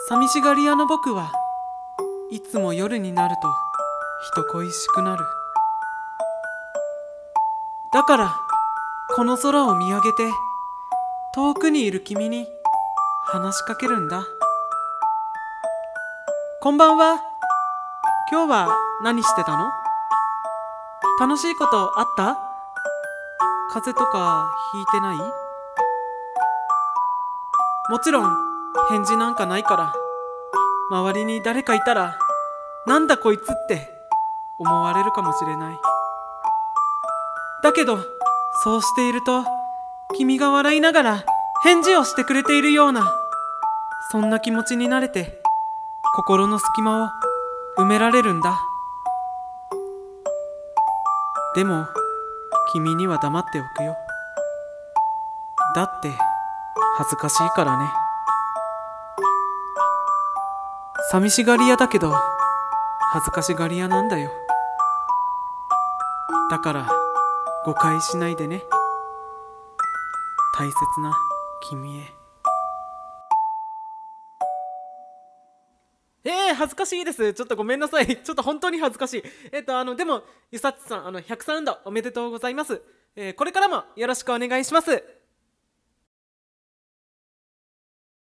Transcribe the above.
寂しがり屋の僕はいつも夜になると人恋しくなる。だからこの空を見上げて遠くにいる君に話しかけるんだ。こんばんは。今日は何してたの？楽しいことあった？風邪とかひいてない？もちろん返事なんかないから、周りに誰かいたらなんだこいつって思われるかもしれない。だけどそうしていると君が笑いながら返事をしてくれているような、そんな気持ちになれて心の隙間を埋められるんだ。でも君には黙っておくよ。だって恥ずかしいからね。寂しがり屋だけど恥ずかしがり屋なんだよ。だから誤解しないでね、大切な君へ。恥ずかしいです。ちょっとごめんなさい。ちょっと本当に恥ずかしい。でもゆさっちさん、100サウンドおめでとうございます。これからもよろしくお願いします。